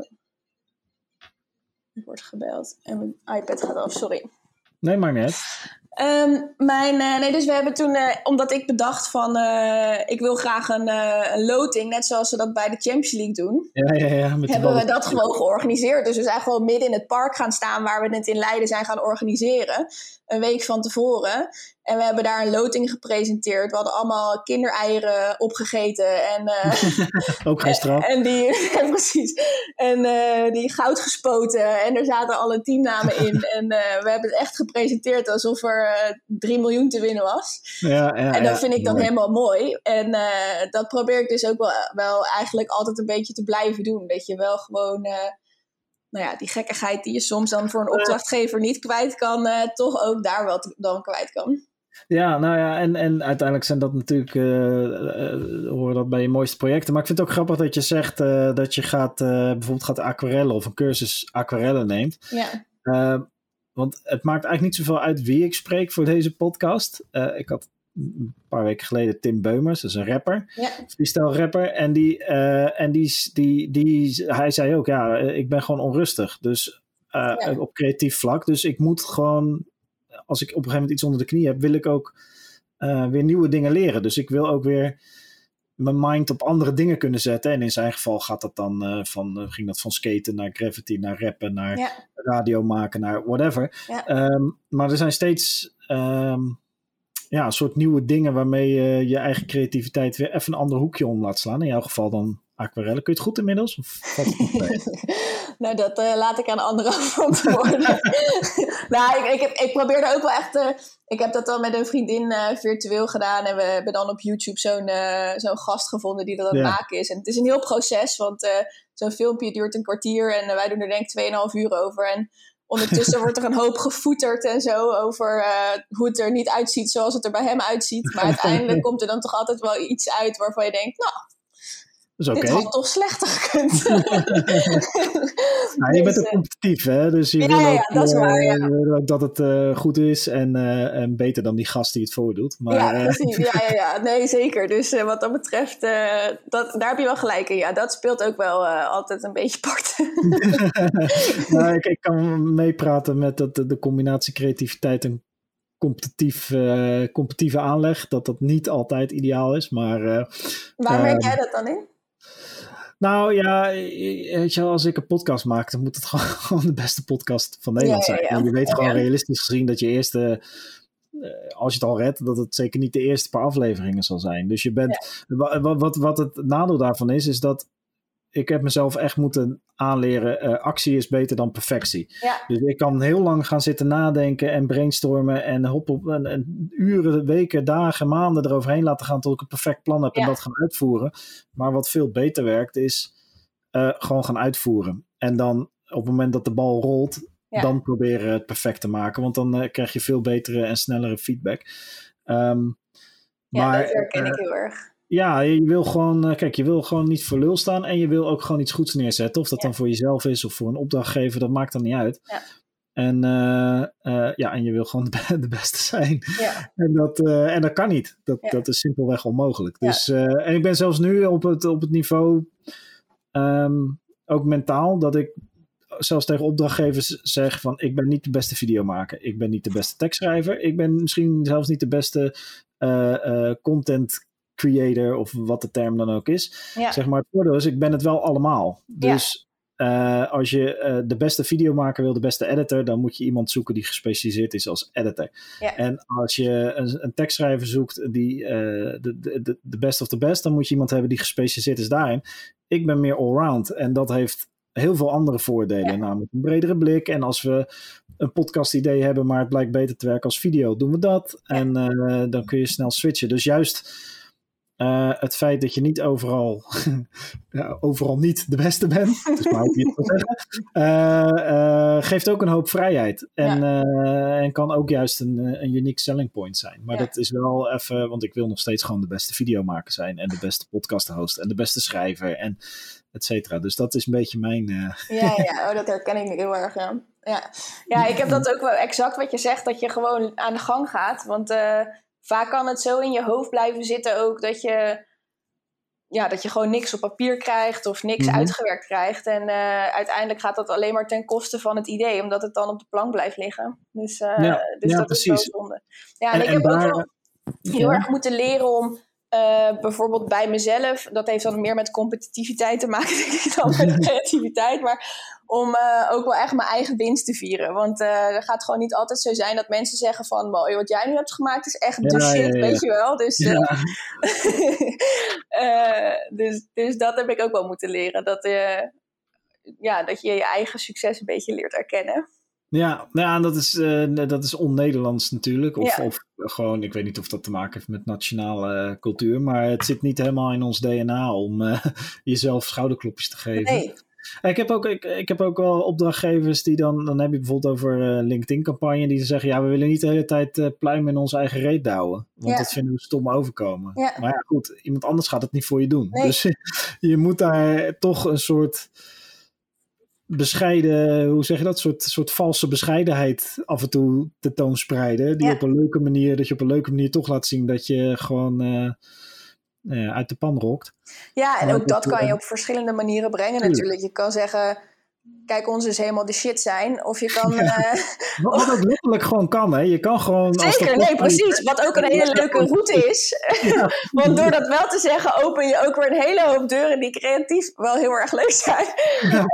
Ik word gebeld en mijn iPad gaat af, sorry. Nee, maar net. Um, mijn, uh, nee, dus we hebben toen, uh, omdat ik bedacht van, uh, ik wil graag een, uh, een loting, net zoals ze dat bij de Champions League doen. Ja, ja, ja. Met hebben we dat gewoon georganiseerd. Dus we zijn gewoon midden in het park gaan staan waar we het in Leiden zijn gaan organiseren. Een week van tevoren. En we hebben daar een loting gepresenteerd. We hadden allemaal kindereieren opgegeten. En, uh, ook geen straf. En, en die, ja, precies. En uh, die goud gespoten. En er zaten alle teamnamen in. En uh, we hebben het echt gepresenteerd alsof er uh, drie miljoen te winnen was. Ja, ja, en dat ja, vind ik dan mooi. helemaal mooi. En uh, dat probeer ik dus ook wel, wel eigenlijk altijd een beetje te blijven doen. Dat je wel gewoon... Uh, nou ja, die gekkigheid die je soms dan voor een opdrachtgever niet kwijt kan, uh, toch ook daar wel te, dan kwijt kan. Ja, nou ja, en, en uiteindelijk zijn dat natuurlijk, uh, uh, horen dat bij je mooiste projecten. Maar ik vind het ook grappig dat je zegt uh, dat je gaat, uh, bijvoorbeeld gaat aquarellen of een cursus aquarellen neemt. Ja. Uh, want het maakt eigenlijk niet zoveel uit wie ik spreek voor deze podcast. Uh, ik had een paar weken geleden Tim Beumers, dat is een rapper, ja. freestyle rapper. En, die, uh, en die, die, die, hij zei ook, ja, ik ben gewoon onrustig. Dus uh, ja. op creatief vlak. Dus ik moet gewoon, als ik op een gegeven moment iets onder de knie heb, wil ik ook uh, weer nieuwe dingen leren. Dus ik wil ook weer mijn mind op andere dingen kunnen zetten. En in zijn geval gaat dat dan uh, van, uh, ging dat van skaten naar graffiti, naar rappen, naar ja. radio maken, naar whatever. Ja. Um, maar er zijn steeds... Um, Ja, een soort nieuwe dingen waarmee je je eigen creativiteit weer even een ander hoekje om laat slaan. In jouw geval dan aquarellen. Kun je het goed inmiddels? Of valt het nog mee? Nou, dat uh, laat ik aan anderen verantwoorden. nou, ik, ik, heb, ik probeer er ook wel echt... Uh, ik heb dat dan met een vriendin uh, virtueel gedaan. En we hebben dan op YouTube zo'n, uh, zo'n gast gevonden die dat aan het ja. maken is. En het is een heel proces, want uh, zo'n filmpje duurt een kwartier. En uh, wij doen er denk ik tweeënhalf uur over. En ondertussen wordt er een hoop gevoeterd en zo over uh, hoe het er niet uitziet zoals het er bij hem uitziet. Maar uiteindelijk komt er dan toch altijd wel iets uit waarvan je denkt, nou, dat is okay. Dit had toch slechter gekund. nou, je bent ook competitief, hè? Dus je ja, wil ja, ook, ja, dat is waar, ja. uh, dat het uh, goed is en, uh, en beter dan die gast die het voordoet. Maar, ja, precies. Ja, ja, ja. Nee, zeker. Dus uh, wat dat betreft, uh, dat, daar heb je wel gelijk in. Ja, dat speelt ook wel uh, altijd een beetje part. nou, ik, ik kan meepraten met dat, de combinatie creativiteit en competitief, uh, competitieve aanleg. Dat dat niet altijd ideaal is. Maar, uh, Waar merk uh, jij dat dan in? Nou ja, weet je wel, als ik een podcast maak, dan moet het gewoon, gewoon de beste podcast van Nederland zijn. Ja, ja, ja. Je weet gewoon ja. realistisch gezien dat je eerste, uh, als je het al redt, dat het zeker niet de eerste paar afleveringen zal zijn. Dus je bent, ja. wat, wat, wat het nadeel daarvan is, is dat ik heb mezelf echt moeten aanleren, uh, actie is beter dan perfectie. Ja. Dus ik kan heel lang gaan zitten nadenken en brainstormen en hop op en, en uren, weken, dagen, maanden eroverheen laten gaan tot ik een perfect plan heb ja. en dat gaan uitvoeren. Maar wat veel beter werkt is uh, gewoon gaan uitvoeren. En dan op het moment dat de bal rolt, ja. dan proberen het perfect te maken. Want dan uh, krijg je veel betere en snellere feedback. Um, ja, maar, dat herken uh, ik heel erg. Ja, je wil gewoon, kijk, je wil gewoon niet voor lul staan en je wil ook gewoon iets goeds neerzetten. Of dat ja. dan voor jezelf is of voor een opdrachtgever, dat maakt dan niet uit. Ja. En, uh, uh, ja, en je wil gewoon de, de beste zijn. Ja. En, dat, uh, en dat kan niet. Dat, ja. dat is simpelweg onmogelijk. Ja. Dus, uh, en ik ben zelfs nu op het, op het niveau, um, ook mentaal, dat ik zelfs tegen opdrachtgevers zeg van, ik ben niet de beste videomaker. Ik ben niet de beste tekstschrijver. Ik ben misschien zelfs niet de beste uh, uh, content creator of wat de term dan ook is. Ja. Zeg maar, het voordeel is, ik ben het wel allemaal. Dus ja. uh, als je uh, de beste videomaker wil, de beste editor, dan moet je iemand zoeken die gespecialiseerd is als editor. Ja. En als je een, een tekstschrijver zoekt die uh, de, de, de best of the best, dan moet je iemand hebben die gespecialiseerd is daarin. Ik ben meer allround en dat heeft heel veel andere voordelen, ja. namelijk een bredere blik. En als we een podcast idee hebben, maar het blijkt beter te werken als video, doen we dat. Ja. En uh, dan kun je snel switchen. Dus juist Uh, het feit dat je niet overal, ja, overal niet de beste bent, dus maar hoe je het wil zeggen, uh, uh, geeft ook een hoop vrijheid. En, ja. uh, en kan ook juist een, een unique selling point zijn. Maar ja. dat is wel even, want ik wil nog steeds gewoon de beste videomaker zijn en de beste podcast-host en de beste schrijver en et cetera. Dus dat is een beetje mijn... Uh... Ja, ja. Oh, dat herken ik heel erg, ja. ja. Ja, ik heb dat ook wel exact wat je zegt, dat je gewoon aan de gang gaat, want... Uh, Vaak kan het zo in je hoofd blijven zitten ook dat je, ja, dat je gewoon niks op papier krijgt of niks mm-hmm. uitgewerkt krijgt. En uh, uiteindelijk gaat dat alleen maar ten koste van het idee, omdat het dan op de plank blijft liggen. Dus, uh, ja, dus ja, dat precies. is wel zonde. Ja, en, en ik heb daar, ook wel heel ja. erg moeten leren om uh, bijvoorbeeld bij mezelf, dat heeft dan meer met competitiviteit te maken denk ik, dan met creativiteit, maar om uh, ook wel echt mijn eigen winst te vieren. Want uh, er gaat gewoon niet altijd zo zijn dat mensen zeggen van, mooi, wat jij nu hebt gemaakt is echt ja, de shit, ja, ja. weet je wel. Dus, uh, ja. uh, dus, dus dat heb ik ook wel moeten leren. Dat, uh, ja, dat je je eigen succes een beetje leert erkennen. Ja, ja dat, is, uh, dat is on-Nederlands natuurlijk. Of, ja. of gewoon, ik weet niet of dat te maken heeft met nationale uh, cultuur. Maar het zit niet helemaal in ons D N A om uh, jezelf schouderklopjes te geven. Nee. Ik heb, ook, ik, ik heb ook wel opdrachtgevers die dan... Dan heb je bijvoorbeeld over uh, LinkedIn-campagne... die zeggen, ja, we willen niet de hele tijd uh, pluimen in onze eigen reet douwen. Want ja. dat vinden we stom overkomen. Ja. Maar ja, goed, iemand anders gaat het niet voor je doen. Nee. Dus je moet daar toch een soort bescheiden... Hoe zeg je dat? Een soort, soort valse bescheidenheid af en toe tentoonspreiden. Die ja. op een leuke manier... Dat je op een leuke manier toch laat zien dat je gewoon... Uh, Uh, uit de pan rokt. Ja, en maar ook dat, dat kan je op verschillende manieren brengen tuurlijk. natuurlijk. Je kan zeggen, kijk, ons is helemaal de shit zijn. Of je kan... Ja. Uh, wat, wat ook letterlijk gewoon kan, hè. Je kan gewoon... Zeker, nee, precies. Wat ook een hele leuke route is. Ja. Want door dat wel te zeggen, open je ook weer een hele hoop deuren die creatief wel heel erg leuk zijn. Ja,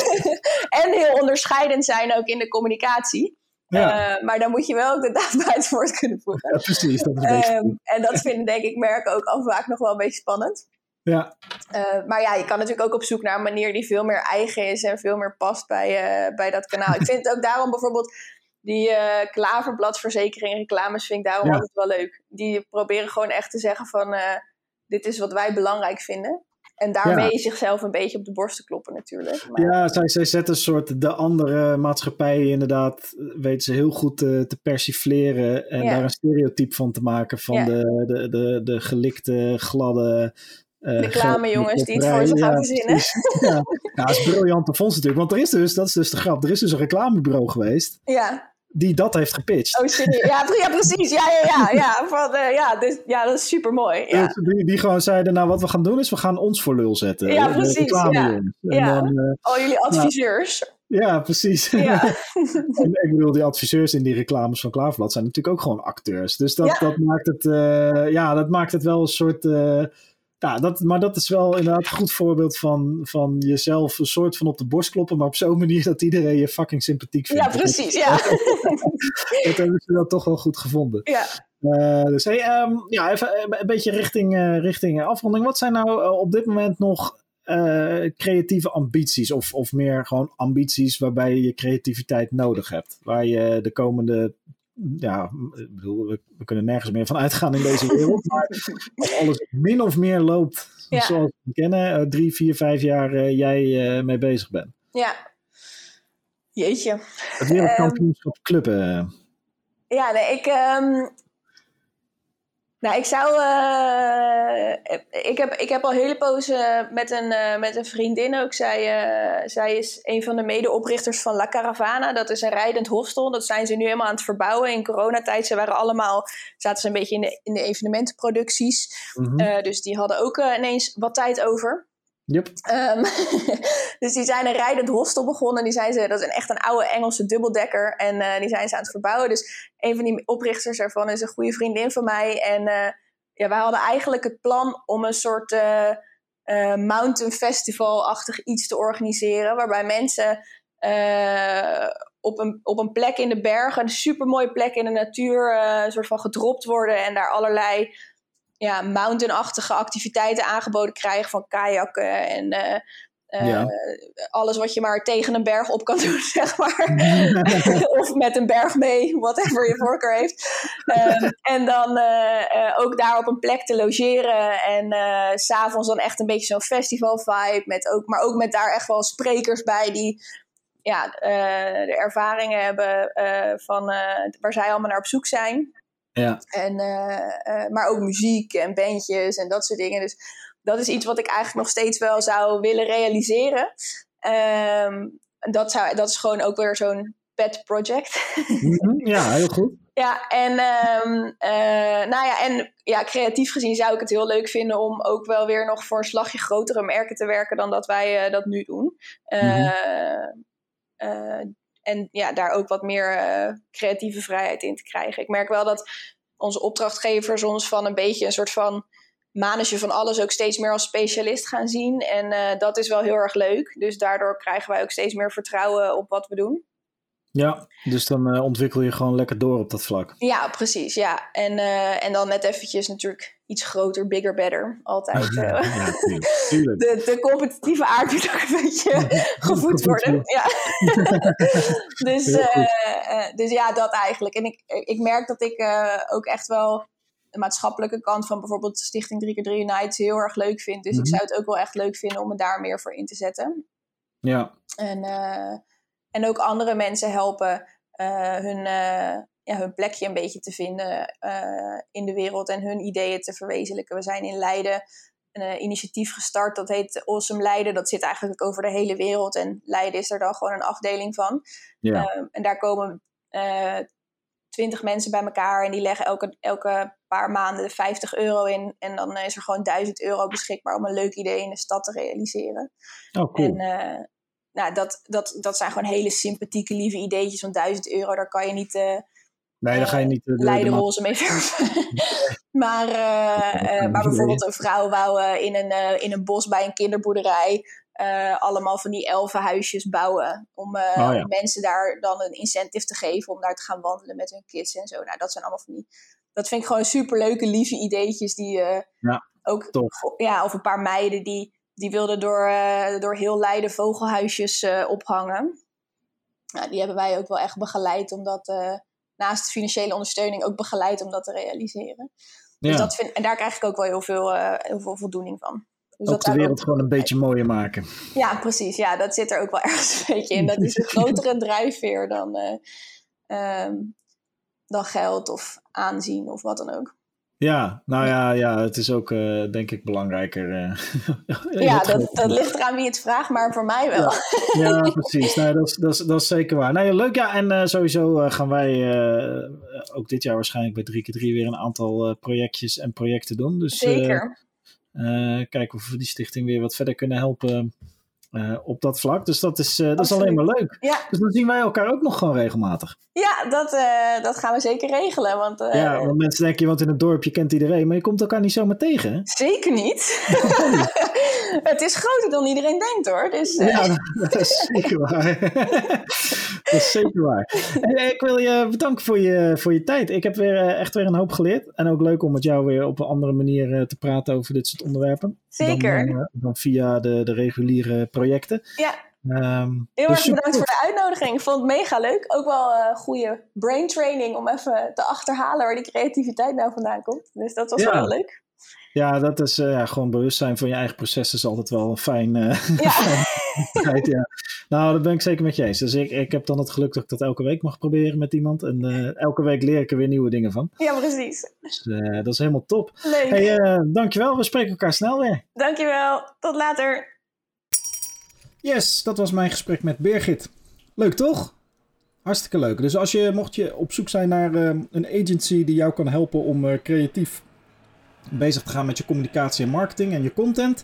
en heel onderscheidend zijn ook in de communicatie. Ja. Uh, maar dan moet je wel ook de daad bij het woord kunnen voegen. Ja, precies. Dat is um, en dat vinden denk ik merken ook al vaak nog wel een beetje spannend. Ja. Uh, maar ja, je kan natuurlijk ook op zoek naar een manier die veel meer eigen is en veel meer past bij, uh, bij dat kanaal. Ik vind het ook daarom bijvoorbeeld die uh, klaverbladverzekering reclames vind ik daarom ja. altijd wel leuk. Die proberen gewoon echt te zeggen van uh, dit is wat wij belangrijk vinden. En daarmee ja. zichzelf een beetje op de borst te kloppen natuurlijk. Maar... Ja, zij, zij zetten een soort de andere maatschappijen inderdaad, weten ze heel goed te, te persifleren en ja. daar een stereotype van te maken van ja. de, de, de, de gelikte, gladde... Uh, reclame jongens die het voor ze gaan ja, verzinnen. Ja, ja, dat is een briljante fonds natuurlijk. Want er is dus, dat is dus de grap, er is dus een reclamebureau geweest. Ja. Die dat heeft gepitcht. Oh, serieus? Ja, ja, precies. Ja, ja, ja. Ja, van, uh, ja, dus, ja, dat is super mooi. Ja. Die, die gewoon zeiden, nou wat we gaan doen is, we gaan ons voor lul zetten. Ja, precies. Ja. Ja. Dan, uh, al jullie adviseurs. Nou, ja, precies. Ja. En, ik bedoel, die adviseurs in die reclames van Klaverblad zijn natuurlijk ook gewoon acteurs. Dus dat, ja. dat maakt het, uh, ja, dat maakt het wel een soort... Uh, Ja, dat, maar dat is wel inderdaad een goed voorbeeld van, van jezelf een soort van op de borst kloppen, maar op zo'n manier dat iedereen je fucking sympathiek vindt. Ja, precies, ja. Dat hebben ze dan toch wel goed gevonden. Ja. Uh, dus hey, um, ja, even een beetje richting, uh, richting afronding. Wat zijn nou uh, op dit moment nog uh, creatieve ambities of, of meer gewoon ambities waarbij je je creativiteit nodig hebt? Waar je de komende... Ja, ik bedoel, we, we kunnen nergens meer van uitgaan in deze wereld. Maar als alles min of meer loopt ja. zoals we kennen, uh, drie, vier, vijf jaar uh, jij uh, mee bezig bent. Ja. Jeetje. Het wereldkampioenschap um, clubben. Ja, nee, ik... Um... Nou, ik zou... Uh, ik, heb, ik heb al hele pozen met een, uh, met een vriendin ook. Zij, uh, zij is een van de medeoprichters van La Caravana. Dat is een rijdend hostel. Dat zijn ze nu helemaal aan het verbouwen. In coronatijd, ze waren allemaal... zaten ze een beetje in de, in de evenementenproducties. Mm-hmm. Uh, dus die hadden ook uh, ineens wat tijd over. Yep. Um, dus die zijn een rijdend hostel begonnen. Die zijn ze, dat is een, echt een oude Engelse dubbeldekker. En uh, die zijn ze aan het verbouwen. Dus een van die oprichters daarvan is een goede vriendin van mij. En uh, ja, wij hadden eigenlijk het plan om een soort uh, uh, mountain festival-achtig iets te organiseren. Waarbij mensen uh, op, een, op een plek in de bergen, een supermooie plek in de natuur, uh, een soort van gedropt worden. En daar allerlei... ja, mountainachtige activiteiten aangeboden krijgen van kajakken en uh, Uh, ja. Alles wat je maar tegen een berg op kan doen, zeg maar. Of met een berg mee, whatever je voorkeur heeft. Um, en dan uh, uh, ook daar op een plek te logeren. En uh, 's avonds dan echt een beetje zo'n festival vibe. Met ook, maar ook met daar echt wel sprekers bij die ja, uh, de ervaringen hebben uh, van uh, waar zij allemaal naar op zoek zijn. Ja. En, uh, uh, maar ook muziek en bandjes en dat soort dingen. Dus dat is iets wat ik eigenlijk nog steeds wel zou willen realiseren. Um, dat, zou, dat is gewoon ook weer zo'n pet project. Ja, heel goed. Ja, en, um, uh, nou ja, en ja, creatief gezien zou ik het heel leuk vinden om ook wel weer nog voor een slagje grotere merken te werken dan dat wij uh, dat nu doen. Uh, mm-hmm. uh, en ja, daar ook wat meer uh, creatieve vrijheid in te krijgen. Ik merk wel dat onze opdrachtgevers ons van een beetje een soort van manetje van alles ook steeds meer als specialist gaan zien. En uh, dat is wel heel erg leuk. Dus daardoor krijgen wij ook steeds meer vertrouwen op wat we doen. Ja, dus dan uh, ontwikkel je gewoon lekker door op dat vlak. Ja, precies. Ja. En, uh, en dan net eventjes natuurlijk iets groter, bigger, better. Altijd. Uh, ja, tuurlijk, tuurlijk. De, de competitieve aard moet ook een beetje gevoed worden. Ja. dus, uh, uh, dus ja, dat eigenlijk. En ik, ik merk dat ik uh, ook echt wel de maatschappelijke kant van bijvoorbeeld Stichting drie keer drie United heel erg leuk vind. Dus mm-hmm. ik zou het ook wel echt leuk vinden om me daar meer voor in te zetten. Ja. En, uh, en ook andere mensen helpen uh, hun, uh, ja, hun plekje een beetje te vinden uh, in de wereld en hun ideeën te verwezenlijken. We zijn in Leiden een uh, initiatief gestart, dat heet Awesome Leiden. Dat zit eigenlijk over de hele wereld en Leiden is er dan gewoon een afdeling van. Ja. Uh, en daar komen uh, twintig mensen bij elkaar en die leggen elke, elke paar maanden vijftig euro in. En dan is er gewoon duizend euro beschikbaar om een leuk idee in de stad te realiseren. Oh, cool. En uh, nou, dat, dat, dat zijn gewoon hele sympathieke, lieve ideetjes van duizend euro. Daar kan je niet uh, nee, daar ga je niet uh, leidenroze mee verven. maar, uh, uh, maar bijvoorbeeld een vrouw wou uh, in, een, uh, in een bos bij een kinderboerderij Uh, allemaal van die elfenhuisjes bouwen. Om, uh, oh, ja. om mensen daar dan een incentive te geven om daar te gaan wandelen met hun kids en zo. Nou, dat zijn allemaal van die... Dat vind ik gewoon superleuke, lieve ideetjes die uh, ja, ook... tof. Ja, of een paar meiden die, die wilden door, uh, door heel Leiden vogelhuisjes uh, ophangen. Nou, die hebben wij ook wel echt begeleid om dat... Uh, naast de financiële ondersteuning ook begeleid om dat te realiseren. Ja. Dus dat vind, en daar krijg ik ook wel heel veel, uh, heel veel voldoening van. Dus ook de wereld ook gewoon een beetje mooier maken. Ja, precies. Ja, dat zit er ook wel ergens een beetje in. Dat is een grotere drijfveer dan, uh, um, dan geld of aanzien of wat dan ook. Ja, nou ja, ja het is ook uh, denk ik belangrijker. Uh, ja, dat, dat ligt eraan wie het vraagt, maar voor mij wel. Ja, ja precies. Nou, dat, is, dat, is, dat is zeker waar. Nou ja, leuk. Ja, en uh, sowieso uh, gaan wij uh, ook dit jaar waarschijnlijk bij drie keer drie weer een aantal uh, projectjes en projecten doen. Dus, zeker. Uh, uh, kijken of we die stichting weer wat verder kunnen helpen uh, op dat vlak. Dus dat is, uh, dat is alleen maar leuk. Ja. Dus dan zien wij elkaar ook nog gewoon regelmatig. Ja, dat, uh, dat gaan we zeker regelen. Want, uh, ja, want mensen denken, je woont in het dorpje, kent iedereen. Maar je komt elkaar niet zomaar tegen, hè? Zeker niet. Het is groter dan iedereen denkt, hoor. Dus, uh... Ja, dat is zeker waar. Dat is zeker waar. En ik wil je bedanken voor je, voor je tijd. Ik heb weer, echt weer een hoop geleerd. En ook leuk om met jou weer op een andere manier te praten over dit soort onderwerpen. Zeker. Dan, dan via de, de reguliere projecten. Ja. Um, Heel dus erg bedankt voor de uitnodiging. Ik vond het mega leuk. Ook wel een uh, goede brain training om even te achterhalen waar die creativiteit nou vandaan komt. Dus dat was ja. wel leuk. Ja, dat is uh, ja, gewoon bewustzijn van je eigen proces is altijd wel een fijn... Uh, ja. fijn ja. Nou, dat ben ik zeker met je eens. Dus ik, ik heb dan het geluk dat ik dat elke week mag proberen met iemand. En uh, elke week leer ik er weer nieuwe dingen van. Ja, precies. Dus uh, dat is helemaal top. Leuk. Hey, uh, dankjewel. We spreken elkaar snel weer. Dankjewel. Tot later. Yes, dat was mijn gesprek met Birgit. Leuk toch? Hartstikke leuk. Dus als je, mocht je op zoek zijn naar uh, een agency die jou kan helpen om uh, creatief bezig te gaan met je communicatie en marketing en je content,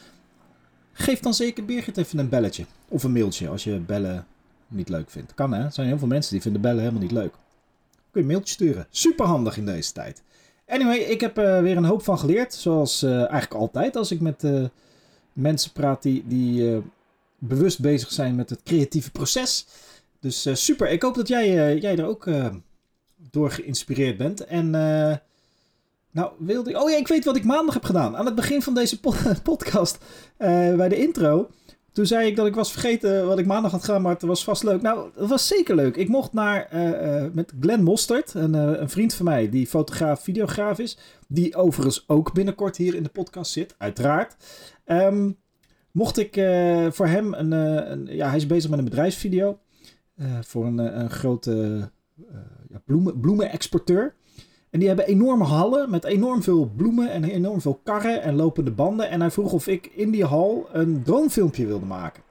geef dan zeker Birgit even een belletje. Of een mailtje als je bellen niet leuk vindt. Kan hè? Er zijn heel veel mensen die vinden bellen helemaal niet leuk. Kun je een mailtje sturen. Super handig in deze tijd. Anyway, ik heb uh, weer een hoop van geleerd. Zoals uh, eigenlijk altijd als ik met uh, mensen praat die... die uh, bewust bezig zijn met het creatieve proces. Dus uh, super. Ik hoop dat jij, uh, jij er ook uh, door geïnspireerd bent. En uh, nou wilde ik... Oh ja, ik weet wat ik maandag heb gedaan. Aan het begin van deze po- podcast uh, bij de intro Toen zei ik dat ik was vergeten wat ik maandag had gedaan, maar het was vast leuk. Nou, het was zeker leuk. Ik mocht naar, uh, uh, met Glenn Mostert, een, uh, een vriend van mij die fotograaf, videograaf is. Die overigens ook binnenkort hier in de podcast zit, uiteraard. Um, mocht ik uh, voor hem, een, uh, een, ja, hij is bezig met een bedrijfsvideo. Uh, voor een, een grote uh, ja, bloemen, bloemenexporteur. En die hebben enorme hallen met enorm veel bloemen en enorm veel karren en lopende banden. En hij vroeg of ik in die hal een dronefilmpje wilde maken.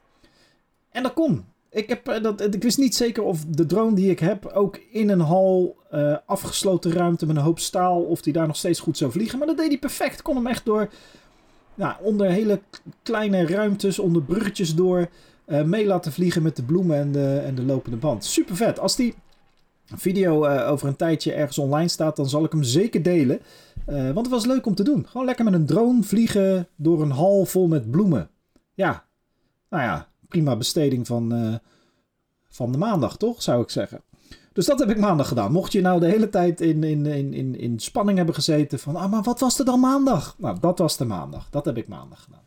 En dat kon. Ik, heb, dat, ik wist niet zeker of de drone die ik heb ook in een hal, uh, afgesloten ruimte met een hoop staal, of die daar nog steeds goed zou vliegen. Maar dat deed hij perfect. Ik kon hem echt door, nou, onder hele kleine ruimtes, onder bruggetjes door, uh, mee laten vliegen met de bloemen en de, en de lopende band. Super vet. Als die video uh, over een tijdje ergens online staat, dan zal ik hem zeker delen. Uh, want het was leuk om te doen. Gewoon lekker met een drone vliegen door een hal vol met bloemen. Ja, nou ja, prima besteding van, uh, van de maandag, toch? Zou ik zeggen. Dus dat heb ik maandag gedaan. Mocht je nou de hele tijd in, in, in, in, in spanning hebben gezeten van, ah, maar wat was er dan maandag? Nou, dat was de maandag. Dat heb ik maandag gedaan.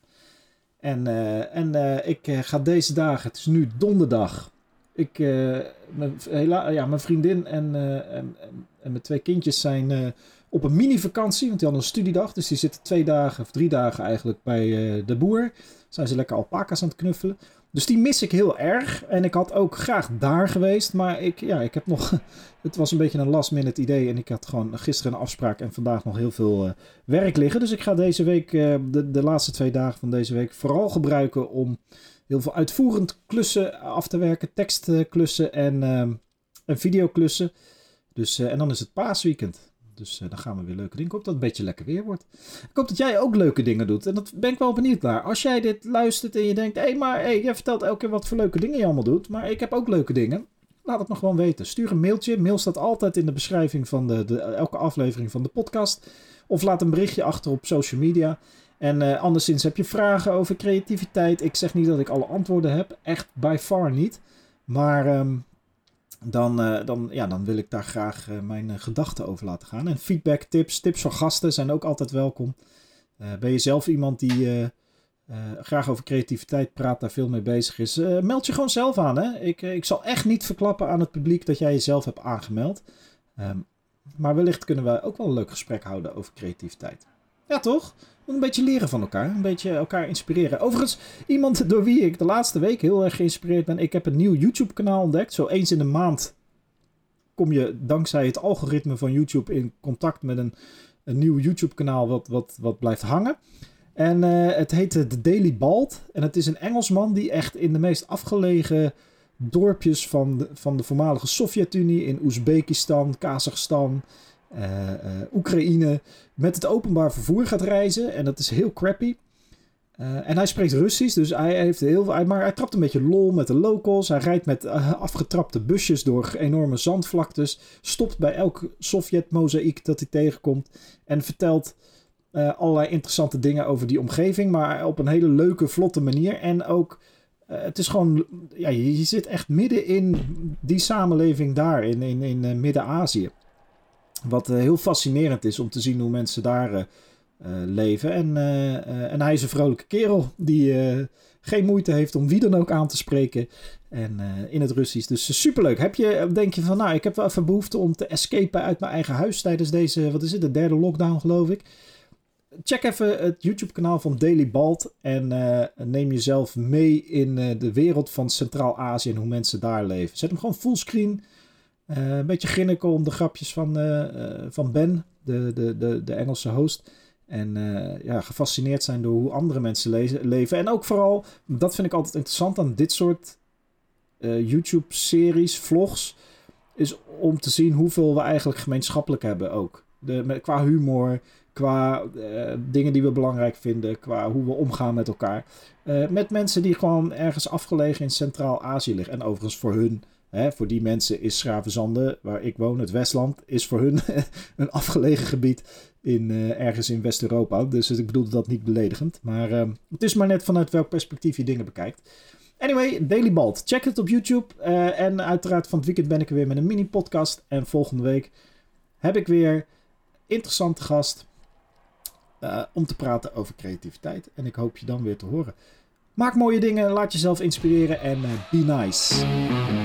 En, uh, en uh, ik uh, ga deze dagen, het is nu donderdag. Ik, uh, mijn, hela, ja, mijn vriendin en, uh, en, en, en mijn twee kindjes zijn uh, op een mini-vakantie. Want die hadden een studiedag. Dus die zitten twee dagen of drie dagen eigenlijk bij uh, de boer. Zijn ze lekker alpaca's aan het knuffelen. Dus die mis ik heel erg. En ik had ook graag daar geweest. Maar ik, ja, ik heb nog... Het was een beetje een last minute idee. En ik had gewoon gisteren een afspraak en vandaag nog heel veel uh, werk liggen. Dus ik ga deze week, uh, de, de laatste twee dagen van deze week, vooral gebruiken om heel veel uitvoerend klussen af te werken. Tekstklussen en, uh, en videoklussen. Dus, uh, en dan is het paasweekend. Dus uh, dan gaan we weer leuke dingen. Ik hoop dat het een beetje lekker weer wordt. Ik hoop dat jij ook leuke dingen doet. En dat ben ik wel benieuwd naar. Als jij dit luistert en je denkt, hé, hey, maar hey, jij vertelt elke keer wat voor leuke dingen je allemaal doet. Maar ik heb ook leuke dingen. Laat het me gewoon weten. Stuur een mailtje. Mail staat altijd in de beschrijving van de, de, elke aflevering van de podcast. Of laat een berichtje achter op social media. En uh, anderszins heb je vragen over creativiteit. Ik zeg niet dat ik alle antwoorden heb. Echt by far niet. Maar um, dan, uh, dan, ja, dan wil ik daar graag uh, mijn uh, gedachten over laten gaan. En feedback, tips, tips van gasten zijn ook altijd welkom. Uh, ben je zelf iemand die uh, uh, graag over creativiteit praat, daar veel mee bezig is? Uh, meld je gewoon zelf aan. Hè? Ik, uh, ik zal echt niet verklappen aan het publiek dat jij jezelf hebt aangemeld. Um, maar wellicht kunnen we ook wel een leuk gesprek houden over creativiteit. Ja, toch? Een beetje leren van elkaar. Een beetje elkaar inspireren. Overigens, iemand door wie ik de laatste week heel erg geïnspireerd ben. Ik heb een nieuw YouTube kanaal ontdekt. Zo eens in de maand kom je dankzij het algoritme van YouTube in contact met een, een nieuw YouTube kanaal wat, wat, wat blijft hangen. En uh, het heet The Daily Bald. En het is een Engelsman die echt in de meest afgelegen dorpjes van de, van de voormalige Sovjet-Unie, in Oezbekistan, Kazachstan, Uh, uh, Oekraïne, met het openbaar vervoer gaat reizen. En dat is heel crappy. Uh, en hij spreekt Russisch, dus hij heeft heel veel. Maar hij trapt een beetje lol met de locals. Hij rijdt met uh, afgetrapte busjes door enorme zandvlaktes. Stopt bij elk Sovjet-mozaïek dat hij tegenkomt. En vertelt uh, allerlei interessante dingen over die omgeving. Maar op een hele leuke, vlotte manier. En ook, uh, het is gewoon, ja, je, je zit echt midden in die samenleving daar, in, in, in uh, Midden-Azië. Wat uh, heel fascinerend is om te zien hoe mensen daar uh, uh, leven. En, uh, uh, en hij is een vrolijke kerel die uh, geen moeite heeft om wie dan ook aan te spreken. En uh, in het Russisch. Dus superleuk. Heb je, denk je van, nou, ik heb wel even behoefte om te escapen uit mijn eigen huis tijdens deze, wat is het, de derde lockdown geloof ik. Check even het YouTube kanaal van Daily Bald. En uh, neem jezelf mee in uh, de wereld van Centraal-Azië en hoe mensen daar leven. Zet hem gewoon fullscreen. Uh, een beetje grinniken om de grapjes van, uh, uh, van Ben, de, de, de, de Engelse host. En uh, ja, gefascineerd zijn door hoe andere mensen lezen, leven. En ook vooral, dat vind ik altijd interessant aan dit soort uh, YouTube-series, vlogs, is om te zien hoeveel we eigenlijk gemeenschappelijk hebben ook. De, met, qua humor, qua uh, dingen die we belangrijk vinden, qua hoe we omgaan met elkaar. Uh, met mensen die gewoon ergens afgelegen in Centraal-Azië liggen. En overigens voor hun... Hè, voor die mensen is Schravenzande, waar ik woon, het Westland, is voor hun een afgelegen gebied in, uh, ergens in West-Europa. Dus ik bedoel dat niet beledigend. Maar uh, het is maar net vanuit welk perspectief je dingen bekijkt. Anyway, Daily Bald. Check het op YouTube. Uh, en uiteraard van het weekend ben ik er weer met een mini-podcast. En volgende week heb ik weer interessante gast uh, om te praten over creativiteit. En ik hoop je dan weer te horen. Maak mooie dingen, laat jezelf inspireren en uh, be nice.